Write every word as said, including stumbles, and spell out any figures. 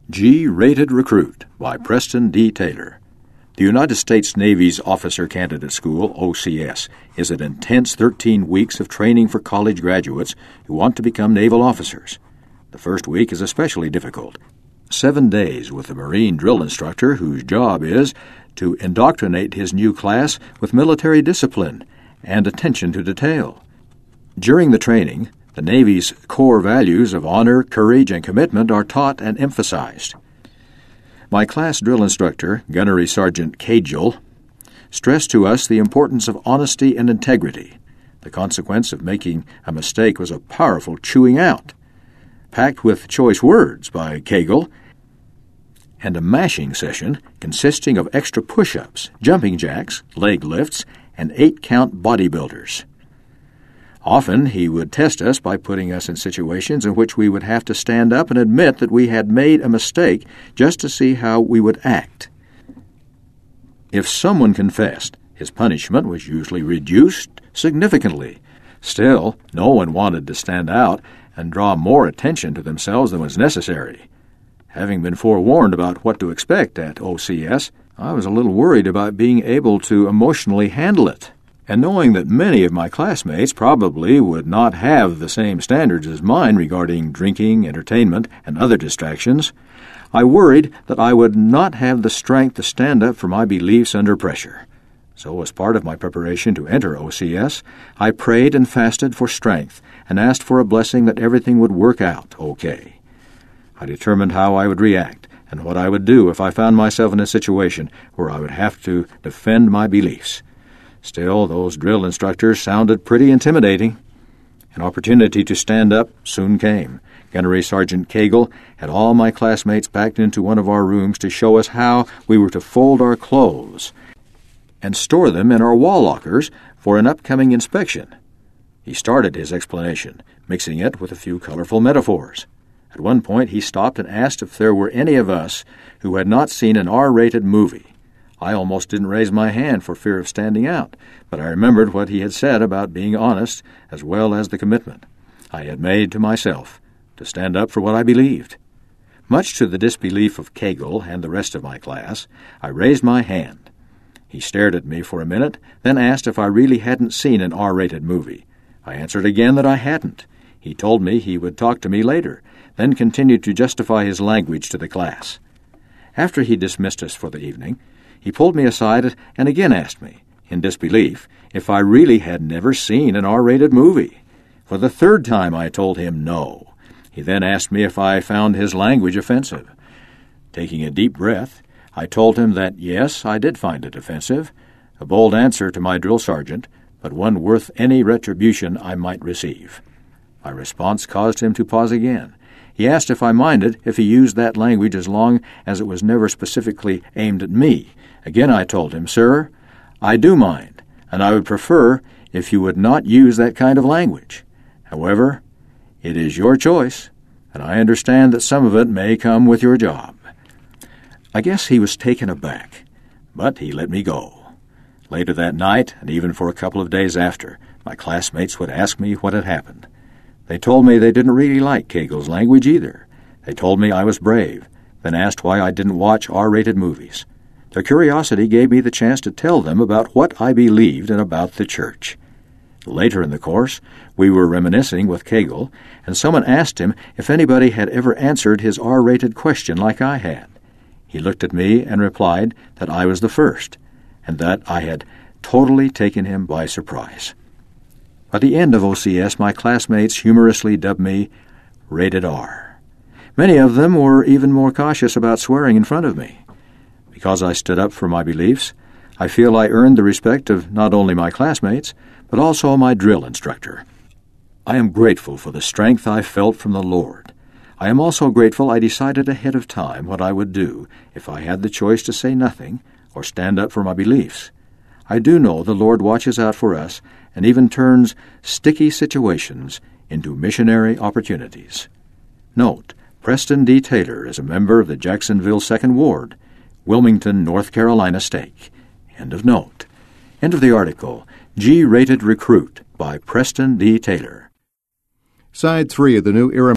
G-Rated Recruit by Preston D. Taylor. The United States Navy's Officer Candidate School, O C S, is an intense thirteen weeks of training for college graduates who want to become naval officers. The first week is especially difficult. Seven days with a Marine drill instructor whose job is to indoctrinate his new class with military discipline and attention to detail. During the training, the Navy's core values of honor, courage, and commitment are taught and emphasized. My class drill instructor, Gunnery Sergeant Cagle, stressed to us the importance of honesty and integrity. The consequence of making a mistake was a powerful chewing out, packed with choice words by Cagle, and a mashing session consisting of extra push-ups, jumping jacks, leg lifts, and eight-count bodybuilders. Often he would test us by putting us in situations in which we would have to stand up and admit that we had made a mistake just to see how we would act. If someone confessed, his punishment was usually reduced significantly. Still, no one wanted to stand out and draw more attention to themselves than was necessary. Having been forewarned about what to expect at O C S, I was a little worried about being able to emotionally handle it. And knowing that many of my classmates probably would not have the same standards as mine regarding drinking, entertainment, and other distractions, I worried that I would not have the strength to stand up for my beliefs under pressure. So, as part of my preparation to enter O C S, I prayed and fasted for strength and asked for a blessing that everything would work out okay. I determined how I would react and what I would do if I found myself in a situation where I would have to defend my beliefs. Still, those drill instructors sounded pretty intimidating. An opportunity to stand up soon came. Gunnery Sergeant Cagle had all my classmates packed into one of our rooms to show us how we were to fold our clothes and store them in our wall lockers for an upcoming inspection. He started his explanation, mixing it with a few colorful metaphors. At one point he stopped and asked if there were any of us who had not seen an R-rated movie. I almost didn't raise my hand for fear of standing out, but I remembered what he had said about being honest as well as the commitment I had made to myself to stand up for what I believed. Much to the disbelief of Cagle and the rest of my class, I raised my hand. He stared at me for a minute, then asked if I really hadn't seen an R-rated movie. I answered again that I hadn't. He told me he would talk to me later, then continued to justify his language to the class. After he dismissed us for the evening, he pulled me aside and again asked me, in disbelief, if I really had never seen an R-rated movie. For the third time I told him no. He then asked me if I found his language offensive. Taking a deep breath, I told him that yes, I did find it offensive, a bold answer to my drill sergeant, but one worth any retribution I might receive. My response caused him to pause again. He asked if I minded if he used that language as long as it was never specifically aimed at me. Again I told him, "Sir, I do mind, and I would prefer if you would not use that kind of language. However, it is your choice, and I understand that some of it may come with your job." I guess he was taken aback, but he let me go. Later that night, and even for a couple of days after, my classmates would ask me what had happened. They told me they didn't really like Cagle's language either. They told me I was brave, then asked why I didn't watch R-rated movies. Their curiosity gave me the chance to tell them about what I believed and about the church. Later in the course, we were reminiscing with Cagle, and someone asked him if anybody had ever answered his R-rated question like I had. He looked at me and replied that I was the first, and that I had totally taken him by surprise. By the end of O C S, my classmates humorously dubbed me Rated R. Many of them were even more cautious about swearing in front of me. Because I stood up for my beliefs, I feel I earned the respect of not only my classmates, but also my drill instructor. I am grateful for the strength I felt from the Lord. I am also grateful I decided ahead of time what I would do if I had the choice to say nothing or stand up for my beliefs. I do know the Lord watches out for us and even turns sticky situations into missionary opportunities. Note, Preston D. Taylor is a member of the Jacksonville Second Ward, Wilmington, North Carolina Stake. End of note. End of the article. G-Rated Recruit by Preston D. Taylor. Side three of the New Era